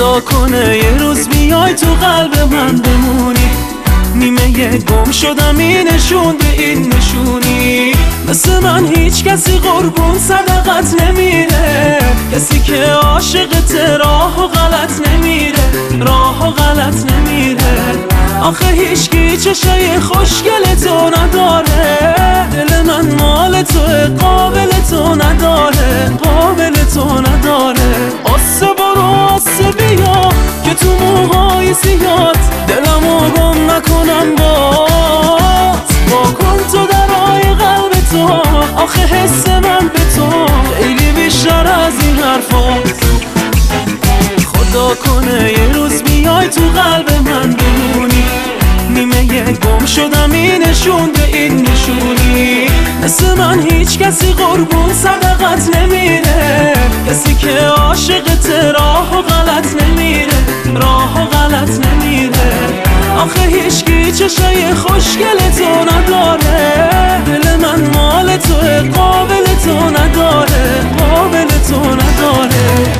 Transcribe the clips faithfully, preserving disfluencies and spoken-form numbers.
خدا کنه یه روز بیای تو قلب من بمونی، نیمه یه گم شدم این نشون به این نشونی. مثل من هیچ کسی قربون صدقت نمیره، کسی که عاشقت راه و غلط نمیره، راه و غلط نمیره. آخه هیچکی چشای خوشگل تو نداره، دل من مال توه قابل تو نداره، قابل تو نداره. آسه برو آسه بیا که تو موهای سیاد دلمو گم نکنم بات. با کن تو درای قلب تو، آخه حس من به تو خیلی بیشتر از این حرفات. خدا کنه یه روز بیای تو قلب من بمونی، نیمه یه گم شدم این نشون به این نشونی. مثل من هیچ کسی قربون صدقت نمیره، کسی که عاشقت راه و غلط نمیره، راه و غلط نمیره. آخه هیچکی چشای خوشگل تو نداره، دل من مال توه قابل تو نداره، قابل تو نداره.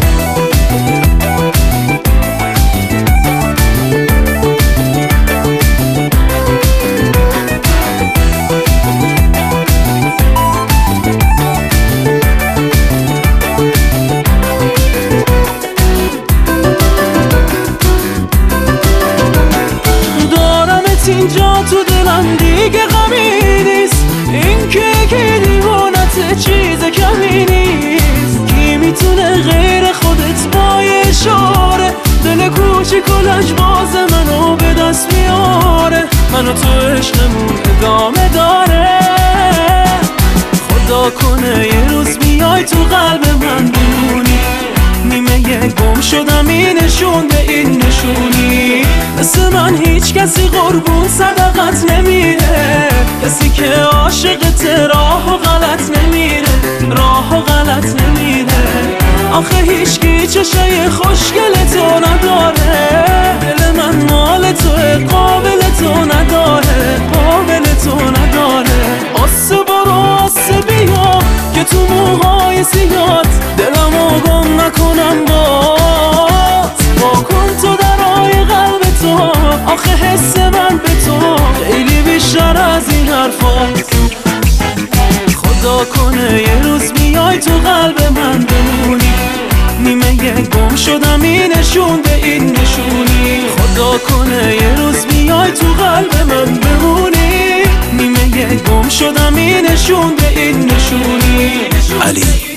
اینجا تو دلم دیگه غمی نیست، این که که دیوانت چیز کمی نیست. کی میتونه غیر خودت با یه اشاره دل کوچیک و لجباز منو به دست میاره، منو تو عشقمون ادامه داره. خدا کنه یه روز بیای تو قلب من بمونی، نیمه یه گم شدم این نشون به این نشونی. مثل من هیچ کسی قربون صدقت نمیره، کسی که عاشقت راه و غلط نمیره، راه و غلط نمیره. آخه هیچکی چشای خوشگل تو نداره، دل من مال توه قابل تو نداره، قابل تو نداره. آسه برو آسه بیا که تو موهای سیاد دلمو گم نکنم بات. با کن تو درای قلب تو، آخه حس من به تو خیلی بیشتر از این حرفات. خدا کنه یه روز بیای تو قلب من بمونی، نیمه یه گم شدم این نشون به این نشونی. خدا کنه یه روز بیای تو قلب من بمونی، نیمه یه گم شدم این نشون به این نشونی. علی